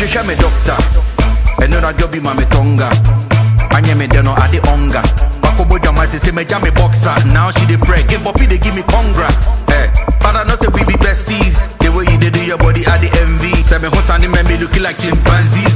she me doctor. And no girl be my tonga. Anya me deno adi onga. Bakobo jama say me jam me boxer. Now she dey pray, give up, they give me congrats. But I know say we be besties. The way you dey do your body, I the envy. Say me hustle and me looking like chimpanzees.